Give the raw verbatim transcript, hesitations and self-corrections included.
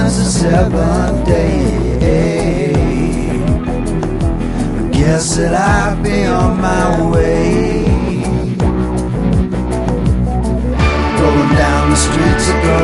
returns the seventh day. I guess that I'll be on my way. Rolling down the streets of